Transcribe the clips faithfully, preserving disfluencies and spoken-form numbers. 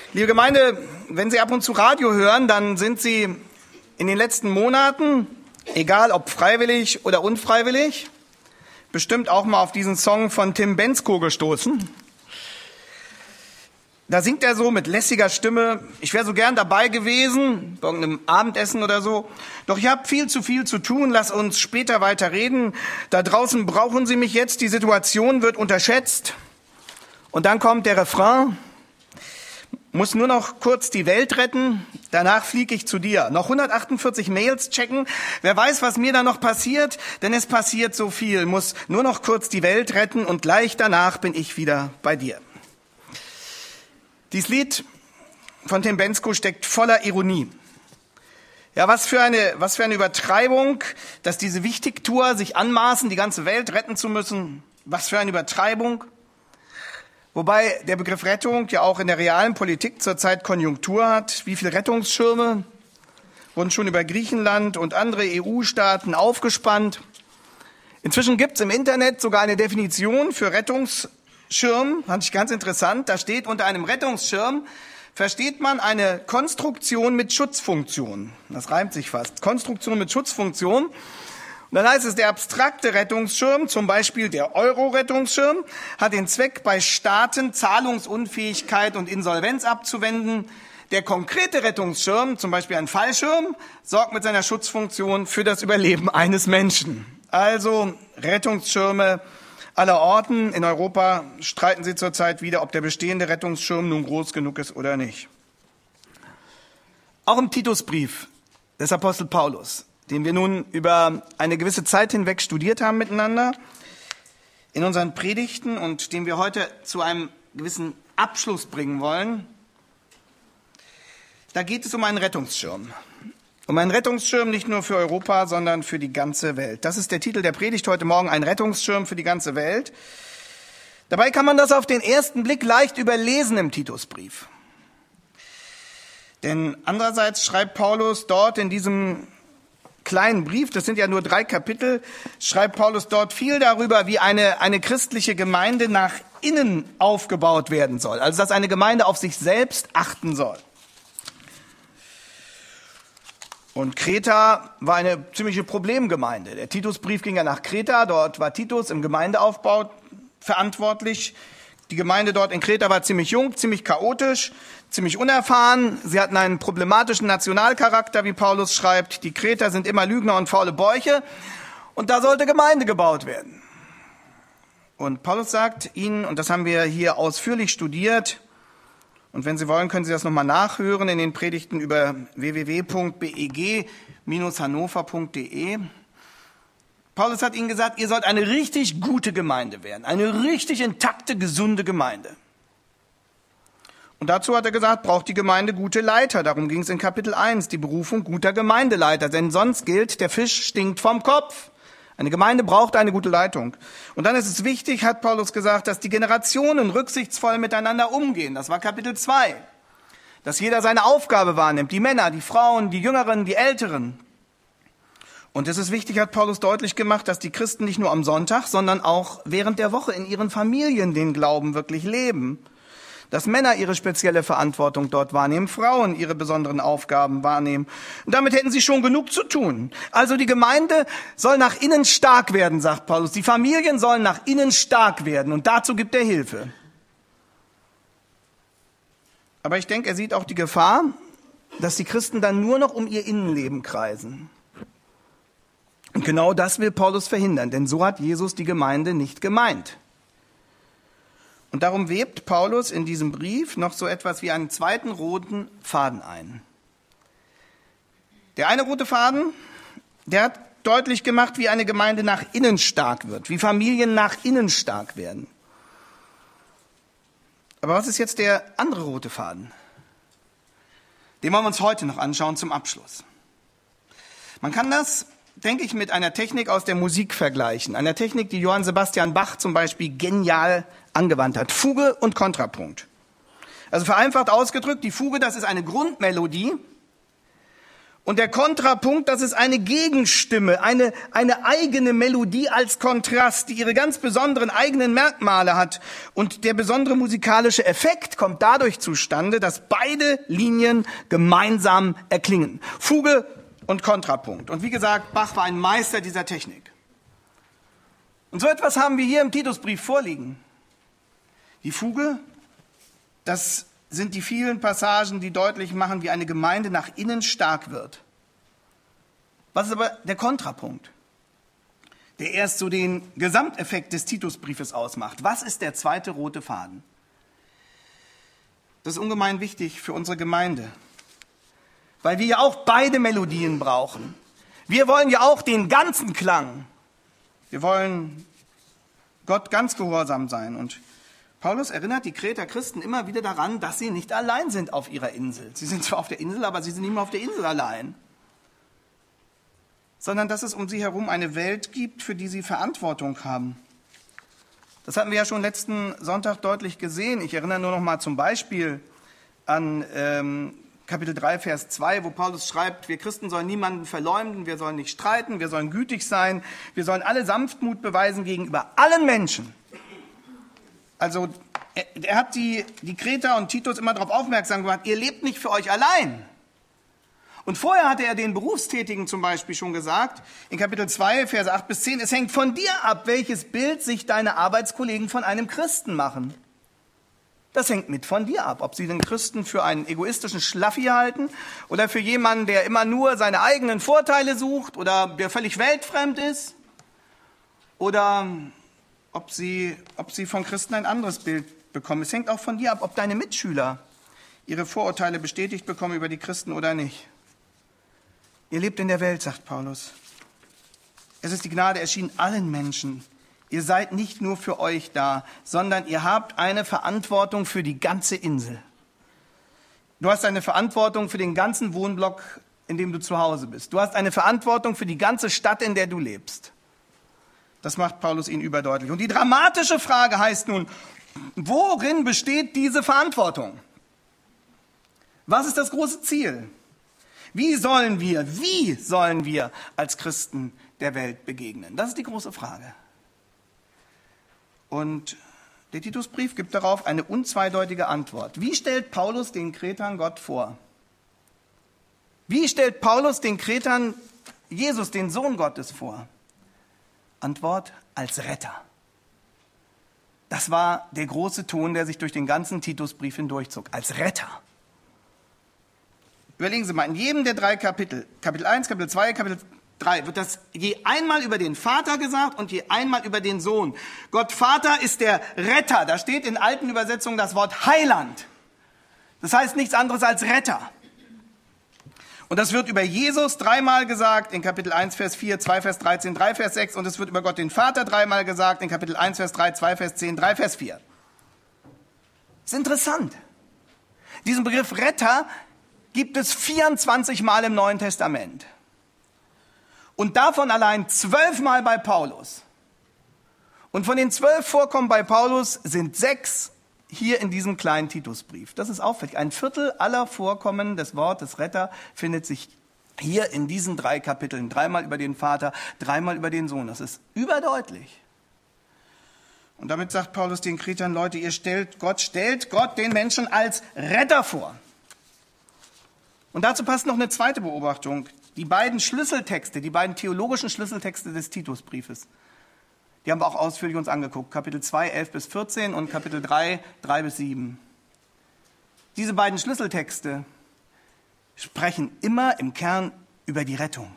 Liebe Gemeinde, wenn Sie ab und zu Radio hören, dann sind Sie in den letzten Monaten, egal ob freiwillig oder unfreiwillig, bestimmt auch mal auf diesen Song von Tim Bendzko gestoßen. Da singt er so mit lässiger Stimme, ich wäre so gern dabei gewesen, bei irgendeinem Abendessen oder so, doch ich habe viel zu viel zu tun, lass uns später weiter reden. Da draußen brauchen Sie mich jetzt, die Situation wird unterschätzt. Und dann kommt der Refrain, muss nur noch kurz die Welt retten, danach fliege ich zu dir. Noch hundertachtundvierzig Mails checken, wer weiß, was mir da noch passiert, denn es passiert so viel. Muss nur noch kurz die Welt retten und gleich danach bin ich wieder bei dir. Dieses Lied von Tim Bendzko steckt voller Ironie. Ja, was für eine, was für eine Übertreibung, dass diese Wichtigtuer sich anmaßen, die ganze Welt retten zu müssen. Was für eine Übertreibung. Wobei der Begriff Rettung ja auch in der realen Politik zurzeit Konjunktur hat. Wie viele Rettungsschirme wurden schon über Griechenland und andere E U-Staaten aufgespannt? Inzwischen gibt es im Internet sogar eine Definition für Rettungsschirm. Fand ich ganz interessant. Da steht, unter einem Rettungsschirm versteht man eine Konstruktion mit Schutzfunktion. Das reimt sich fast. Konstruktion mit Schutzfunktion. Und dann heißt es, der abstrakte Rettungsschirm, zum Beispiel der Euro-Rettungsschirm, hat den Zweck, bei Staaten Zahlungsunfähigkeit und Insolvenz abzuwenden. Der konkrete Rettungsschirm, zum Beispiel ein Fallschirm, sorgt mit seiner Schutzfunktion für das Überleben eines Menschen. Also Rettungsschirme aller Orten. In Europa streiten sie zurzeit wieder, ob der bestehende Rettungsschirm nun groß genug ist oder nicht. Auch im Titusbrief des Apostel Paulus, den wir nun über eine gewisse Zeit hinweg studiert haben miteinander, in unseren Predigten und den wir heute zu einem gewissen Abschluss bringen wollen. Da geht es um einen Rettungsschirm. Um einen Rettungsschirm nicht nur für Europa, sondern für die ganze Welt. Das ist der Titel der Predigt heute Morgen, ein Rettungsschirm für die ganze Welt. Dabei kann man das auf den ersten Blick leicht überlesen im Titusbrief. Denn andererseits schreibt Paulus dort in diesem kleinen Brief, das sind ja nur drei Kapitel, schreibt Paulus dort viel darüber, wie eine, eine christliche Gemeinde nach innen aufgebaut werden soll. Also, dass eine Gemeinde auf sich selbst achten soll. Und Kreta war eine ziemliche Problemgemeinde. Der Titusbrief ging ja nach Kreta, dort war Titus im Gemeindeaufbau verantwortlich. Die Gemeinde dort in Kreta war ziemlich jung, ziemlich chaotisch, ziemlich unerfahren. Sie hatten einen problematischen Nationalcharakter, wie Paulus schreibt. Die Kreter sind immer Lügner und faule Bäuche. Und da sollte Gemeinde gebaut werden. Und Paulus sagt ihnen, und das haben wir hier ausführlich studiert, und wenn Sie wollen, können Sie das nochmal nachhören in den Predigten über w w w punkt b e g Bindestrich hannover punkt d e. Paulus hat ihnen gesagt, ihr sollt eine richtig gute Gemeinde werden, eine richtig intakte, gesunde Gemeinde. Und dazu hat er gesagt, braucht die Gemeinde gute Leiter. Darum ging es in Kapitel eins, die Berufung guter Gemeindeleiter. Denn sonst gilt, der Fisch stinkt vom Kopf. Eine Gemeinde braucht eine gute Leitung. Und dann ist es wichtig, hat Paulus gesagt, dass die Generationen rücksichtsvoll miteinander umgehen. Das war Kapitel zwei. Dass jeder seine Aufgabe wahrnimmt, die Männer, die Frauen, die Jüngeren, die Älteren. Und es ist wichtig, hat Paulus deutlich gemacht, dass die Christen nicht nur am Sonntag, sondern auch während der Woche in ihren Familien den Glauben wirklich leben. Dass Männer ihre spezielle Verantwortung dort wahrnehmen, Frauen ihre besonderen Aufgaben wahrnehmen. Und damit hätten sie schon genug zu tun. Also die Gemeinde soll nach innen stark werden, sagt Paulus. Die Familien sollen nach innen stark werden und dazu gibt er Hilfe. Aber ich denke, er sieht auch die Gefahr, dass die Christen dann nur noch um ihr Innenleben kreisen. Und genau das will Paulus verhindern, denn so hat Jesus die Gemeinde nicht gemeint. Und darum webt Paulus in diesem Brief noch so etwas wie einen zweiten roten Faden ein. Der eine rote Faden, der hat deutlich gemacht, wie eine Gemeinde nach innen stark wird, wie Familien nach innen stark werden. Aber was ist jetzt der andere rote Faden? Den wollen wir uns heute noch anschauen zum Abschluss. Man kann das, denke ich, mit einer Technik aus der Musik vergleichen. Einer Technik, die Johann Sebastian Bach zum Beispiel genial angewandt hat. Fuge und Kontrapunkt. Also vereinfacht ausgedrückt, die Fuge, das ist eine Grundmelodie. Und der Kontrapunkt, das ist eine Gegenstimme, eine, eine eigene Melodie als Kontrast, die ihre ganz besonderen eigenen Merkmale hat. Und der besondere musikalische Effekt kommt dadurch zustande, dass beide Linien gemeinsam erklingen. Fuge und Kontrapunkt. Und wie gesagt, Bach war ein Meister dieser Technik. Und so etwas haben wir hier im Titusbrief vorliegen. Die Fuge, das sind die vielen Passagen, die deutlich machen, wie eine Gemeinde nach innen stark wird. Was ist aber der Kontrapunkt, der erst so den Gesamteffekt des Titusbriefes ausmacht? Was ist der zweite rote Faden? Das ist ungemein wichtig für unsere Gemeinde, weil wir ja auch beide Melodien brauchen. Wir wollen ja auch den ganzen Klang. Wir wollen Gott ganz gehorsam sein. Und Paulus erinnert die Kreter Christen immer wieder daran, dass sie nicht allein sind auf ihrer Insel. Sie sind zwar auf der Insel, aber sie sind nicht mehr auf der Insel allein. Sondern dass es um sie herum eine Welt gibt, für die sie Verantwortung haben. Das hatten wir ja schon letzten Sonntag deutlich gesehen. Ich erinnere nur noch mal zum Beispiel an ähm, Kapitel drei, Vers zwei, wo Paulus schreibt, wir Christen sollen niemanden verleumden, wir sollen nicht streiten, wir sollen gütig sein, wir sollen alle Sanftmut beweisen gegenüber allen Menschen. Also er, er hat die, die Kreter und Titus immer darauf aufmerksam gemacht, ihr lebt nicht für euch allein. Und vorher hatte er den Berufstätigen zum Beispiel schon gesagt, in Kapitel zwei, Verse acht bis zehn, es hängt von dir ab, welches Bild sich deine Arbeitskollegen von einem Christen machen. Das hängt mit von dir ab, ob sie den Christen für einen egoistischen Schlaffi halten oder für jemanden, der immer nur seine eigenen Vorteile sucht oder der völlig weltfremd ist oder ob sie, ob sie von Christen ein anderes Bild bekommen. Es hängt auch von dir ab, ob deine Mitschüler ihre Vorurteile bestätigt bekommen über die Christen oder nicht. Ihr lebt in der Welt, sagt Paulus. Es ist die Gnade erschienen allen Menschen. Ihr seid nicht nur für euch da, sondern ihr habt eine Verantwortung für die ganze Insel. Du hast eine Verantwortung für den ganzen Wohnblock, in dem du zu Hause bist. Du hast eine Verantwortung für die ganze Stadt, in der du lebst. Das macht Paulus ihnen überdeutlich. Und die dramatische Frage heißt nun, worin besteht diese Verantwortung? Was ist das große Ziel? Wie sollen wir, wie sollen wir als Christen der Welt begegnen? Das ist die große Frage. Und der Titusbrief gibt darauf eine unzweideutige Antwort. Wie stellt Paulus den Kretern Gott vor? Wie stellt Paulus den Kretern Jesus, den Sohn Gottes, vor? Antwort: als Retter. Das war der große Ton, der sich durch den ganzen Titusbrief hindurchzog. Als Retter. Überlegen Sie mal, in jedem der drei Kapitel, Kapitel eins, Kapitel zwei, Kapitel drei, wird das je einmal über den Vater gesagt und je einmal über den Sohn. Gott Vater ist der Retter. Da steht in alten Übersetzungen das Wort Heiland. Das heißt nichts anderes als Retter. Und das wird über Jesus dreimal gesagt, in Kapitel eins, Vers vier, zwei, Vers dreizehn, drei, Vers sechs. Und es wird über Gott den Vater dreimal gesagt, in Kapitel eins, Vers drei, zwei, Vers zehn, drei, Vers vier. Das ist interessant. Diesen Begriff Retter gibt es vierundzwanzig Mal im Neuen Testament. Und davon allein zwölfmal bei Paulus. Und von den zwölf Vorkommen bei Paulus sind sechs hier in diesem kleinen Titusbrief. Das ist auffällig. Ein Viertel aller Vorkommen des Wortes Retter findet sich hier in diesen drei Kapiteln. Dreimal über den Vater, dreimal über den Sohn. Das ist überdeutlich. Und damit sagt Paulus den Kretern, Leute, ihr stellt Gott, stellt Gott den Menschen als Retter vor. Und dazu passt noch eine zweite Beobachtung. Die beiden Schlüsseltexte, die beiden theologischen Schlüsseltexte des Titusbriefes, die haben wir auch ausführlich uns angeguckt. Kapitel zwei, elf bis vierzehn und Kapitel drei, drei bis sieben. Diese beiden Schlüsseltexte sprechen immer im Kern über die Rettung.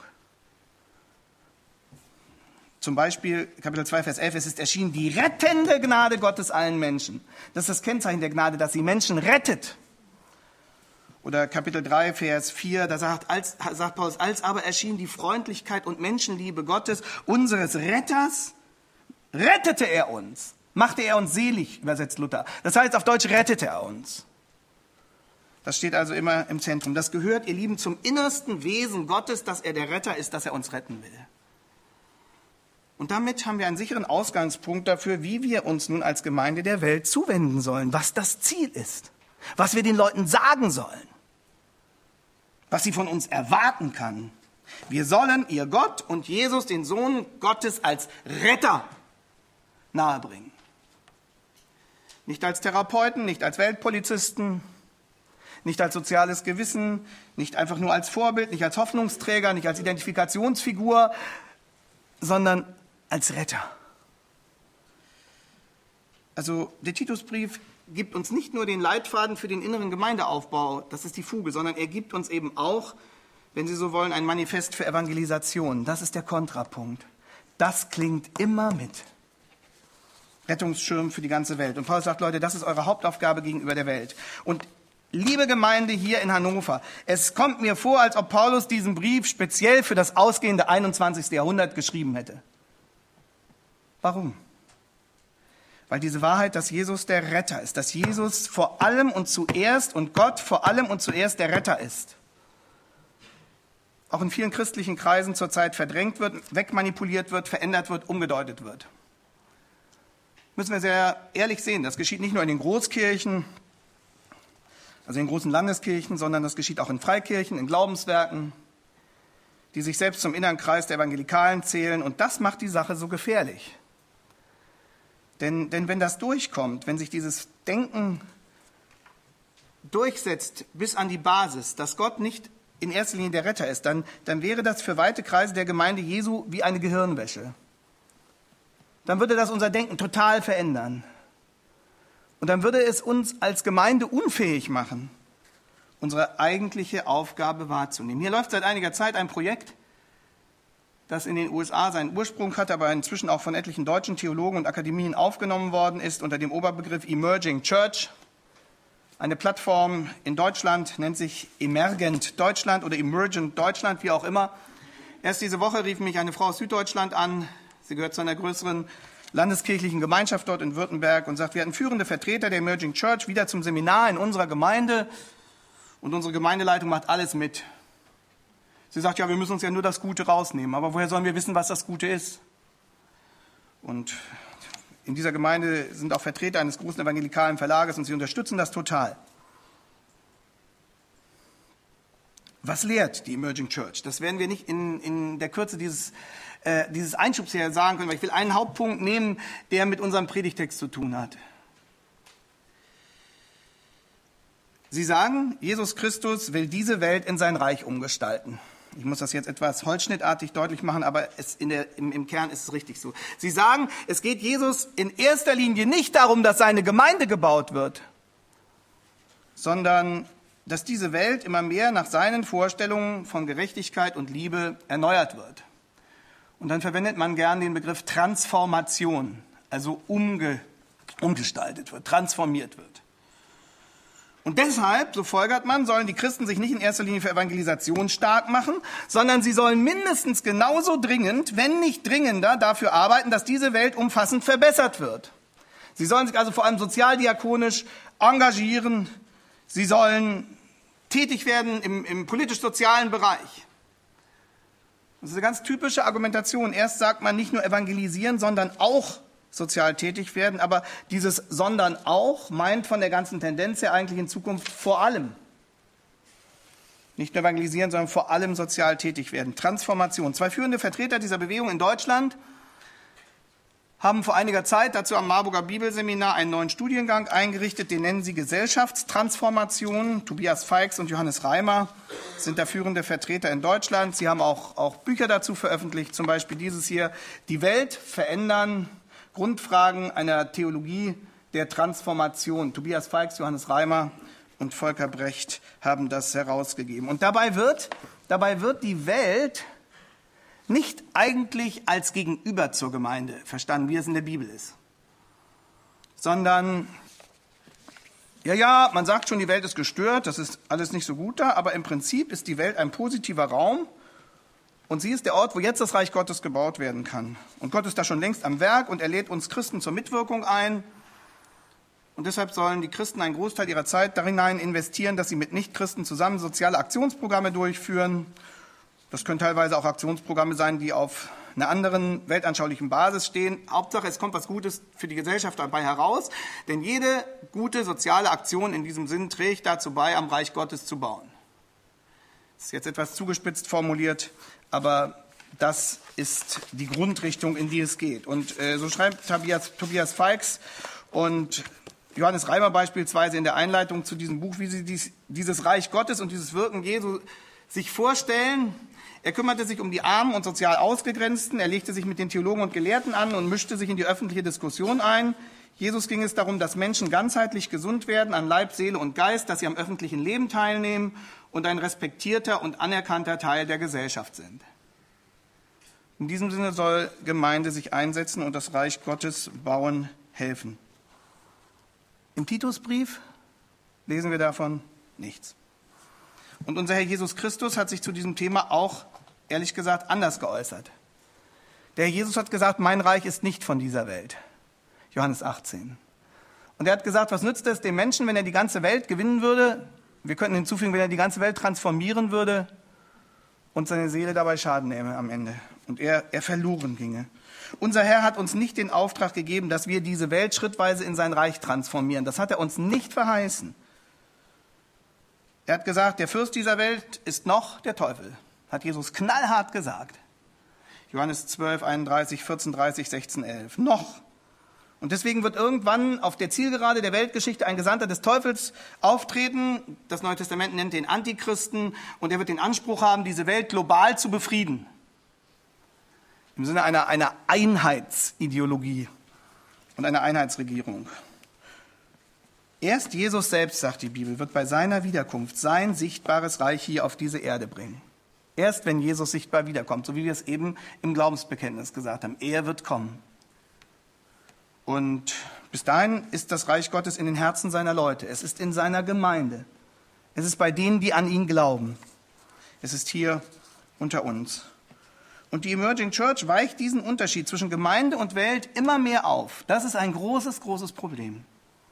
Zum Beispiel Kapitel zwei, Vers elf, es ist erschienen die rettende Gnade Gottes allen Menschen. Das ist das Kennzeichen der Gnade, dass sie Menschen rettet. Oder Kapitel drei, Vers vier, da sagt, als, sagt Paulus, als aber erschien die Freundlichkeit und Menschenliebe Gottes, unseres Retters, rettete er uns, machte er uns selig, übersetzt Luther. Das heißt auf Deutsch, rettete er uns. Das steht also immer im Zentrum. Das gehört, ihr Lieben, zum innersten Wesen Gottes, dass er der Retter ist, dass er uns retten will. Und damit haben wir einen sicheren Ausgangspunkt dafür, wie wir uns nun als Gemeinde der Welt zuwenden sollen, was das Ziel ist, was wir den Leuten sagen sollen. was sie von uns erwarten kann. Wir sollen ihr Gott und Jesus, den Sohn Gottes, als Retter nahebringen. Nicht als Therapeuten, nicht als Weltpolizisten, nicht als soziales Gewissen, nicht einfach nur als Vorbild, nicht als Hoffnungsträger, nicht als Identifikationsfigur, sondern als Retter. Also der Titusbrief gibt uns nicht nur den Leitfaden für den inneren Gemeindeaufbau, das ist die Fuge, sondern er gibt uns eben auch, wenn Sie so wollen, ein Manifest für Evangelisation. Das ist der Kontrapunkt. Das klingt immer mit. Rettungsschirm für die ganze Welt. Und Paulus sagt, Leute, das ist eure Hauptaufgabe gegenüber der Welt. Und liebe Gemeinde hier in Hannover, es kommt mir vor, als ob Paulus diesen Brief speziell für das ausgehende einundzwanzigste. Jahrhundert geschrieben hätte. Warum? Weil diese Wahrheit, dass Jesus der Retter ist, dass Jesus vor allem und zuerst und Gott vor allem und zuerst der Retter ist, auch in vielen christlichen Kreisen zurzeit verdrängt wird, wegmanipuliert wird, verändert wird, umgedeutet wird. Müssen wir sehr ehrlich sehen, das geschieht nicht nur in den Großkirchen, also in großen Landeskirchen, sondern das geschieht auch in Freikirchen, in Glaubenswerken, die sich selbst zum inneren Kreis der Evangelikalen zählen. Und das macht die Sache so gefährlich. Denn, denn wenn das durchkommt, wenn sich dieses Denken durchsetzt bis an die Basis, dass Gott nicht in erster Linie der Retter ist, dann, dann wäre das für weite Kreise der Gemeinde Jesu wie eine Gehirnwäsche. Dann würde das unser Denken total verändern. Und dann würde es uns als Gemeinde unfähig machen, unsere eigentliche Aufgabe wahrzunehmen. Hier läuft seit einiger Zeit ein Projekt, das in den U S A seinen Ursprung hat, aber inzwischen auch von etlichen deutschen Theologen und Akademien aufgenommen worden ist, unter dem Oberbegriff Emerging Church. Eine Plattform in Deutschland nennt sich Emergent Deutschland oder Emergent Deutschland, wie auch immer. Erst diese Woche rief mich eine Frau aus Süddeutschland an. Sie gehört zu einer größeren landeskirchlichen Gemeinschaft dort in Württemberg und sagt, wir hatten führende Vertreter der Emerging Church wieder zum Seminar in unserer Gemeinde und unsere Gemeindeleitung macht alles mit. Sie sagt, ja, wir müssen uns ja nur das Gute rausnehmen, aber woher sollen wir wissen, was das Gute ist? Und in dieser Gemeinde sind auch Vertreter eines großen evangelikalen Verlages und sie unterstützen das total. Was lehrt die Emerging Church? Das werden wir nicht in, in der Kürze dieses, äh, dieses Einschubs hier sagen können, weil ich will einen Hauptpunkt nehmen, der mit unserem Predigtext zu tun hat. Sie sagen, Jesus Christus will diese Welt in sein Reich umgestalten. Ich muss das jetzt etwas holzschnittartig deutlich machen, aber es in der, im, im Kern ist es richtig so. Sie sagen, es geht Jesus in erster Linie nicht darum, dass seine Gemeinde gebaut wird, sondern dass diese Welt immer mehr nach seinen Vorstellungen von Gerechtigkeit und Liebe erneuert wird. Und dann verwendet man gern den Begriff Transformation, also umge, umgestaltet wird, transformiert wird. Und deshalb, so folgert man, sollen die Christen sich nicht in erster Linie für Evangelisation stark machen, sondern sie sollen mindestens genauso dringend, wenn nicht dringender, dafür arbeiten, dass diese Welt umfassend verbessert wird. Sie sollen sich also vor allem sozialdiakonisch engagieren. Sie sollen tätig werden im, im politisch-sozialen Bereich. Das ist eine ganz typische Argumentation. Erst sagt man nicht nur evangelisieren, sondern auch sozial tätig werden. Aber dieses sondern auch meint von der ganzen Tendenz her eigentlich in Zukunft vor allem. Nicht nur evangelisieren, sondern vor allem sozial tätig werden. Transformation. Zwei führende Vertreter dieser Bewegung in Deutschland haben vor einiger Zeit dazu am Marburger Bibelseminar einen neuen Studiengang eingerichtet, den nennen sie Gesellschaftstransformation. Tobias Feix und Johannes Reimer sind da führende Vertreter in Deutschland. Sie haben auch, auch Bücher dazu veröffentlicht, zum Beispiel dieses hier, Die Welt verändern, Grundfragen einer Theologie der Transformation. Tobias Feix, Johannes Reimer und Volker Brecht haben das herausgegeben. Und dabei wird, dabei wird die Welt nicht eigentlich als Gegenüber zur Gemeinde verstanden, wie es in der Bibel ist, sondern, ja, ja, man sagt schon, die Welt ist gestört, das ist alles nicht so gut da, aber im Prinzip ist die Welt ein positiver Raum und sie ist der Ort, wo jetzt das Reich Gottes gebaut werden kann. Und Gott ist da schon längst am Werk und er lädt uns Christen zur Mitwirkung ein. Und deshalb sollen die Christen einen Großteil ihrer Zeit darin investieren, dass sie mit Nichtchristen zusammen soziale Aktionsprogramme durchführen. Das können teilweise auch Aktionsprogramme sein, die auf einer anderen weltanschaulichen Basis stehen. Hauptsache, es kommt was Gutes für die Gesellschaft dabei heraus. Denn jede gute soziale Aktion in diesem Sinn trägt dazu bei, am Reich Gottes zu bauen. Das ist jetzt etwas zugespitzt formuliert, aber das ist die Grundrichtung, in die es geht. Und äh, so schreibt Tobias, Tobias Feix und Johannes Reimer beispielsweise in der Einleitung zu diesem Buch, wie sie dies, dieses Reich Gottes und dieses Wirken Jesu sich vorstellen. Er kümmerte sich um die Armen und sozial Ausgegrenzten, er legte sich mit den Theologen und Gelehrten an und mischte sich in die öffentliche Diskussion ein. Jesus ging es darum, dass Menschen ganzheitlich gesund werden an Leib, Seele und Geist, dass sie am öffentlichen Leben teilnehmen und ein respektierter und anerkannter Teil der Gesellschaft sind. In diesem Sinne soll Gemeinde sich einsetzen und das Reich Gottes bauen helfen. Im Titusbrief lesen wir davon nichts. Und unser Herr Jesus Christus hat sich zu diesem Thema auch, ehrlich gesagt, anders geäußert. Der Herr Jesus hat gesagt, mein Reich ist nicht von dieser Welt. Johannes achtzehn. Und er hat gesagt, was nützt es dem Menschen, wenn er die ganze Welt gewinnen würde? Wir könnten hinzufügen, wenn er die ganze Welt transformieren würde und seine Seele dabei Schaden nehme am Ende. Und er, er verloren ginge. Unser Herr hat uns nicht den Auftrag gegeben, dass wir diese Welt schrittweise in sein Reich transformieren. Das hat er uns nicht verheißen. Er hat gesagt, der Fürst dieser Welt ist noch der Teufel. Hat Jesus knallhart gesagt. Johannes zwölf, einunddreißig, vierzehn, dreißig, sechzehn, elf. Noch. Und deswegen wird irgendwann auf der Zielgerade der Weltgeschichte ein Gesandter des Teufels auftreten. Das Neue Testament nennt den Antichristen. Und er wird den Anspruch haben, diese Welt global zu befrieden. Im Sinne einer, einer Einheitsideologie und einer Einheitsregierung. Erst Jesus selbst, sagt die Bibel, wird bei seiner Wiederkunft sein sichtbares Reich hier auf diese Erde bringen. Erst wenn Jesus sichtbar wiederkommt, so wie wir es eben im Glaubensbekenntnis gesagt haben. Er wird kommen. Und bis dahin ist das Reich Gottes in den Herzen seiner Leute. Es ist in seiner Gemeinde. Es ist bei denen, die an ihn glauben. Es ist hier unter uns. Und die Emerging Church weicht diesen Unterschied zwischen Gemeinde und Welt immer mehr auf. Das ist ein großes, großes Problem.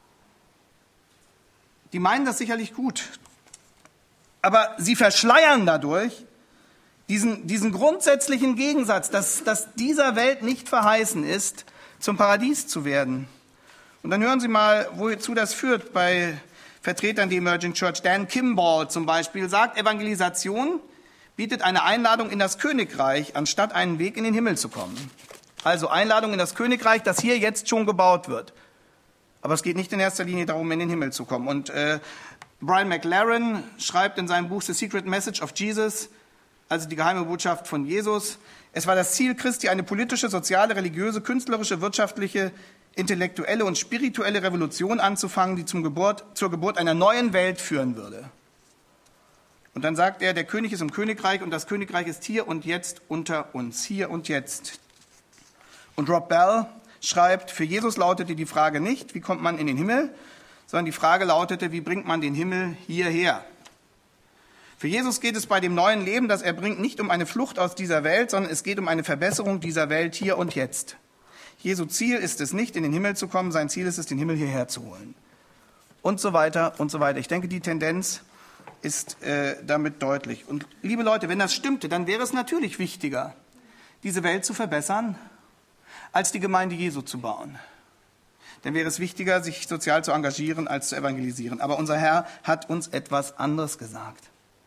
Die meinen das sicherlich gut. Aber sie verschleiern dadurch diesen, diesen grundsätzlichen Gegensatz, dass, dass dieser Welt nicht verheißen ist, zum Paradies zu werden. Und dann hören Sie mal, wozu das führt bei Vertretern der Emerging Church. Dan Kimball zum Beispiel sagt, Evangelisation bietet eine Einladung in das Königreich, anstatt einen Weg in den Himmel zu kommen. Also Einladung in das Königreich, das hier jetzt schon gebaut wird. Aber es geht nicht in erster Linie darum, in den Himmel zu kommen. Und äh, Brian McLaren schreibt in seinem Buch The Secret Message of Jesus, also die geheime Botschaft von Jesus, es war das Ziel Christi, eine politische, soziale, religiöse, künstlerische, wirtschaftliche, intellektuelle und spirituelle Revolution anzufangen, die zum Geburt, zur Geburt einer neuen Welt führen würde. Und dann sagt er, der König ist im Königreich und das Königreich ist hier und jetzt unter uns, hier und jetzt. Und Rob Bell schreibt, für Jesus lautete die Frage nicht, wie kommt man in den Himmel, sondern die Frage lautete, wie bringt man den Himmel hierher? Für Jesus geht es bei dem neuen Leben, das er bringt, nicht um eine Flucht aus dieser Welt, sondern es geht um eine Verbesserung dieser Welt hier und jetzt. Jesu Ziel ist es nicht, in den Himmel zu kommen, sein Ziel ist es, den Himmel hierher zu holen. Und so weiter und so weiter. Ich denke, die Tendenz ist äh, damit deutlich. Und liebe Leute, wenn das stimmte, dann wäre es natürlich wichtiger, diese Welt zu verbessern, als die Gemeinde Jesu zu bauen. Dann wäre es wichtiger, sich sozial zu engagieren, als zu evangelisieren. Aber unser Herr hat uns etwas anderes gesagt.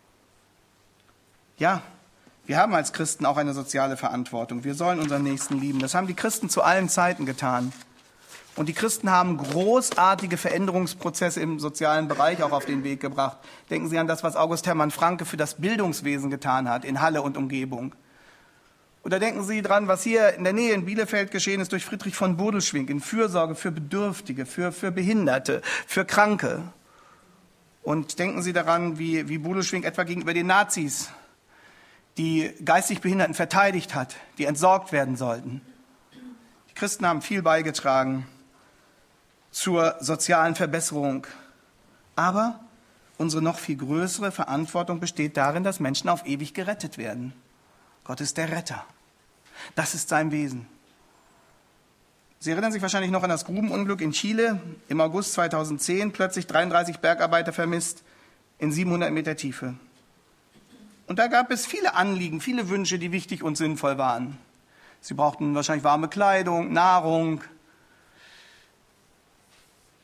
Ja, wir haben als Christen auch eine soziale Verantwortung. Wir sollen unseren Nächsten lieben. Das haben die Christen zu allen Zeiten getan. Und die Christen haben großartige Veränderungsprozesse im sozialen Bereich auch auf den Weg gebracht. Denken Sie an das, was August Hermann Francke für das Bildungswesen getan hat, in Halle und Umgebung. Oder denken Sie dran, was hier in der Nähe in Bielefeld geschehen ist durch Friedrich von Bodelschwingh in Fürsorge für Bedürftige, für, für Behinderte, für Kranke. Und denken Sie daran, wie, wie Bodelschwingh etwa gegenüber den Nazis die geistig Behinderten verteidigt hat, die entsorgt werden sollten. Die Christen haben viel beigetragen zur sozialen Verbesserung. Aber unsere noch viel größere Verantwortung besteht darin, dass Menschen auf ewig gerettet werden. Gott ist der Retter. Das ist sein Wesen. Sie erinnern sich wahrscheinlich noch an das Grubenunglück in Chile im August zweitausendzehn, plötzlich dreiunddreißig Bergarbeiter vermisst in siebenhundert Meter Tiefe. Und da gab es viele Anliegen, viele Wünsche, die wichtig und sinnvoll waren. Sie brauchten wahrscheinlich warme Kleidung, Nahrung,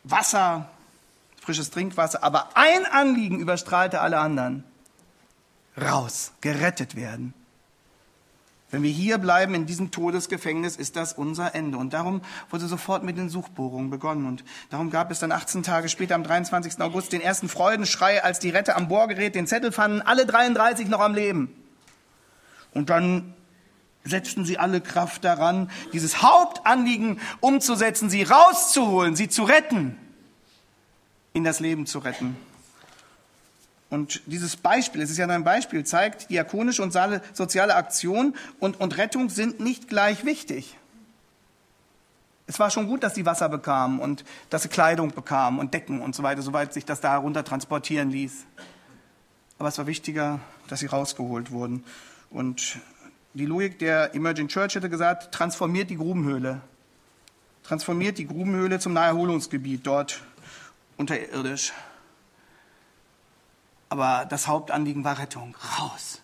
Wasser, frisches Trinkwasser. Aber ein Anliegen überstrahlte alle anderen. raus, gerettet werden. Wenn wir hier bleiben in diesem Todesgefängnis, ist das unser Ende. Und darum wurde sofort mit den Suchbohrungen begonnen. Und darum gab es dann achtzehn Tage später, am dreiundzwanzigsten August, den ersten Freudenschrei, als die Retter am Bohrgerät den Zettel fanden, alle dreiunddreißig noch am Leben. Und dann setzten sie alle Kraft daran, dieses Hauptanliegen umzusetzen, sie rauszuholen, sie zu retten, in das Leben zu retten. Und dieses Beispiel, es ist ja nur ein Beispiel, zeigt, diakonische und soziale Aktion und, und Rettung sind nicht gleich wichtig. Es war schon gut, dass sie Wasser bekamen und dass sie Kleidung bekamen und Decken und so weiter, soweit sich das da herunter transportieren ließ. Aber es war wichtiger, dass sie rausgeholt wurden. Und die Logik der Emerging Church hätte gesagt, transformiert die Grubenhöhle. Transformiert die Grubenhöhle zum Naherholungsgebiet, dort unterirdisch. Aber das Hauptanliegen war Rettung. Raus.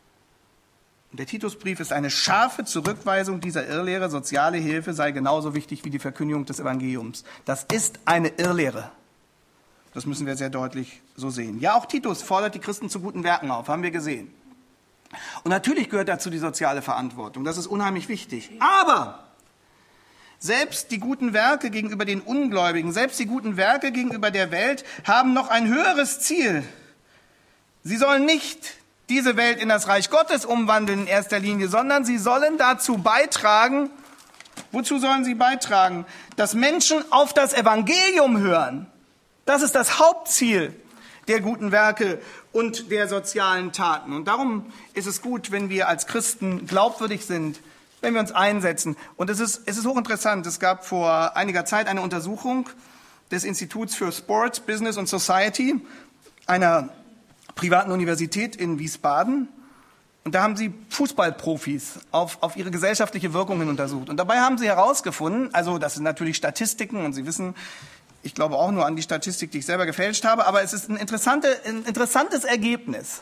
Und der Titusbrief ist eine scharfe Zurückweisung dieser Irrlehre. Soziale Hilfe sei genauso wichtig wie die Verkündigung des Evangeliums. Das ist eine Irrlehre. Das müssen wir sehr deutlich so sehen. Ja, auch Titus fordert die Christen zu guten Werken auf, haben wir gesehen. Und natürlich gehört dazu die soziale Verantwortung. Das ist unheimlich wichtig. Aber selbst die guten Werke gegenüber den Ungläubigen, selbst die guten Werke gegenüber der Welt haben noch ein höheres Ziel. Sie sollen nicht diese Welt in das Reich Gottes umwandeln in erster Linie, sondern sie sollen dazu beitragen, wozu sollen sie beitragen? Dass Menschen auf das Evangelium hören. Das ist das Hauptziel der guten Werke und der sozialen Taten. Und darum ist es gut, wenn wir als Christen glaubwürdig sind, wenn wir uns einsetzen. Und es ist, es ist hochinteressant. Es gab vor einiger Zeit eine Untersuchung des Instituts für Sport, Business und Society, einer privaten Universität in Wiesbaden. Und da haben sie Fußballprofis auf, auf ihre gesellschaftliche Wirkung hin untersucht. Und dabei haben sie herausgefunden, also das sind natürlich Statistiken und Sie wissen, ich glaube auch nur an die Statistik, die ich selber gefälscht habe, aber es ist ein, interessante, ein interessantes Ergebnis,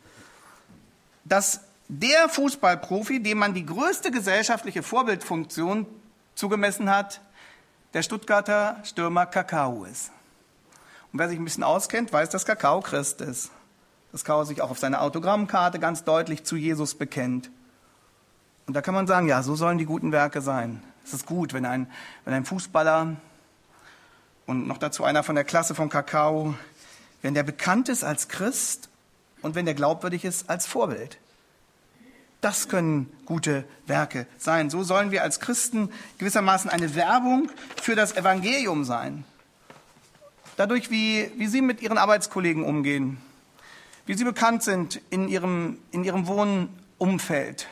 dass der Fußballprofi, dem man die größte gesellschaftliche Vorbildfunktion zugemessen hat, der Stuttgarter Stürmer Kakao ist. Und wer sich ein bisschen auskennt, weiß, dass Kakao Christ ist. Dass Kakao sich auch auf seiner Autogrammkarte ganz deutlich zu Jesus bekennt. Und da kann man sagen, ja, so sollen die guten Werke sein. Es ist gut, wenn ein, wenn ein Fußballer und noch dazu einer von der Klasse von Kakao, wenn der bekannt ist als Christ und wenn der glaubwürdig ist als Vorbild. Das können gute Werke sein. So sollen wir als Christen gewissermaßen eine Werbung für das Evangelium sein. Dadurch, wie, wie sie mit ihren Arbeitskollegen umgehen, wie sie bekannt sind in ihrem, in ihrem Wohnumfeld,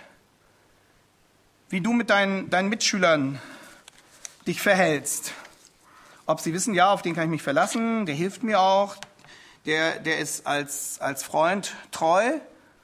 wie du mit deinen, deinen Mitschülern dich verhältst. Ob sie wissen, ja, auf den kann ich mich verlassen, der hilft mir auch, der, der ist als, als Freund treu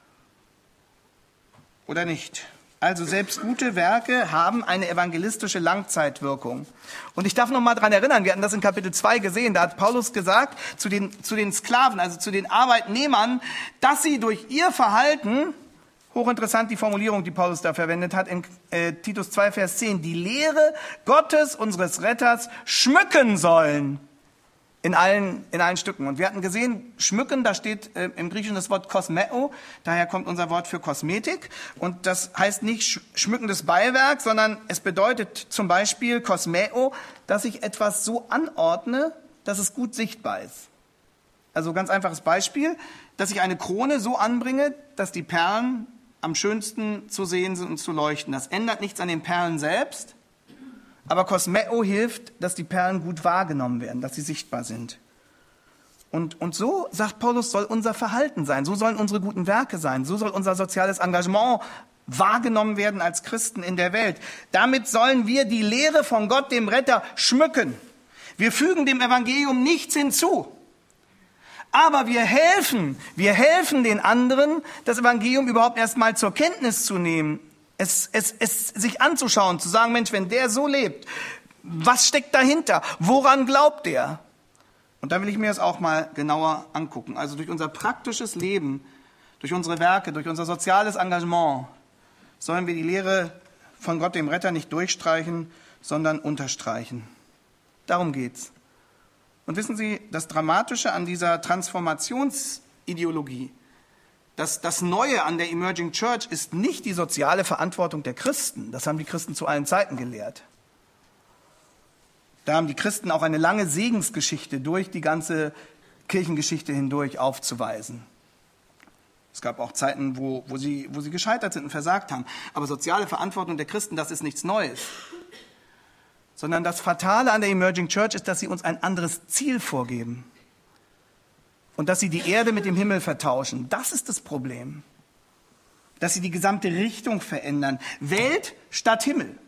oder nicht. Also selbst gute Werke haben eine evangelistische Langzeitwirkung. Und ich darf noch mal daran erinnern, wir hatten das in Kapitel zwei gesehen, da hat Paulus gesagt zu den, zu den Sklaven, also zu den Arbeitnehmern, dass sie durch ihr Verhalten, hochinteressant die Formulierung, die Paulus da verwendet hat, in äh, Titus zwei, Vers zehn, die Lehre Gottes, unseres Retters, schmücken sollen. In allen, in allen Stücken. Und wir hatten gesehen, schmücken, da steht äh, im Griechischen das Wort kosmeo, daher kommt unser Wort für Kosmetik. Und das heißt nicht sch- schmückendes Beiwerk, sondern es bedeutet zum Beispiel kosmeo, dass ich etwas so anordne, dass es gut sichtbar ist. Also ganz einfaches Beispiel, dass ich eine Krone so anbringe, dass die Perlen am schönsten zu sehen sind und zu leuchten. Das ändert nichts an den Perlen selbst, aber Kosmeo hilft, dass die Perlen gut wahrgenommen werden, dass sie sichtbar sind. Und, und so, sagt Paulus, soll unser Verhalten sein, so sollen unsere guten Werke sein, so soll unser soziales Engagement wahrgenommen werden als Christen in der Welt. Damit sollen wir die Lehre von Gott, dem Retter, schmücken. Wir fügen dem Evangelium nichts hinzu. Aber wir helfen, wir helfen den anderen, das Evangelium überhaupt erstmal zur Kenntnis zu nehmen. Es, es, es sich anzuschauen, zu sagen, Mensch, wenn der so lebt, was steckt dahinter? Woran glaubt der? Und da will ich mir das auch mal genauer angucken. Also durch unser praktisches Leben, durch unsere Werke, durch unser soziales Engagement sollen wir die Lehre von Gott, dem Retter, nicht durchstreichen, sondern unterstreichen. Darum geht's. Und wissen Sie, das Dramatische an dieser Transformationsideologie Das, das Neue an der Emerging Church ist nicht die soziale Verantwortung der Christen. Das haben die Christen zu allen Zeiten gelehrt. Da haben die Christen auch eine lange Segensgeschichte durch die ganze Kirchengeschichte hindurch aufzuweisen. Es gab auch Zeiten, wo, wo, sie, wo sie gescheitert sind und versagt haben. Aber soziale Verantwortung der Christen, das ist nichts Neues. Sondern das Fatale an der Emerging Church ist, dass sie uns ein anderes Ziel vorgeben. Und dass sie die Erde mit dem Himmel vertauschen. Das ist das Problem. Dass sie die gesamte Richtung verändern. Welt statt Himmel.